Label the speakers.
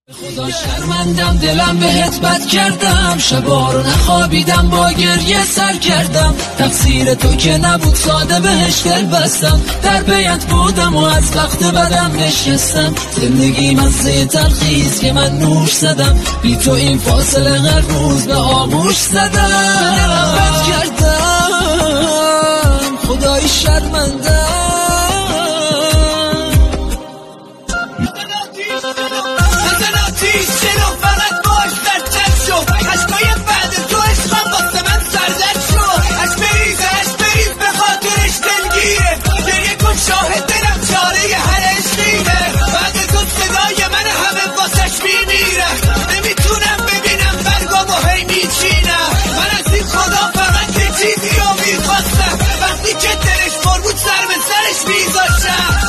Speaker 1: خدا شرمندم دلم بهت بد کردم، شبا رو نخوابیدم با گریه سر کردم. تقصیر تو که نبود ساده بهش دل بستم، در بیت بودم و از وقت بدم نشستم. زندگی مزه تلخیست که من نوش زدم، بی تو این فاصله هر روز به آغوش زدم. بد کردم خدای شرمندم.
Speaker 2: چرا فقط باش سرچت شو، عشقای بعد تو عشقم واسه من سردت شو. عشق بریز به خاطرش دلگیره، گریه کن شاهد دلم چاره هر عشقیه. بعد تو صدای من همه واسش میمیره، نمیتونم ببینم برگامو هی میچینم. من از این خدا فقط یه چیزی رو میخواستم، وقتی که دلش پر بود سر به سرش میذاشتم.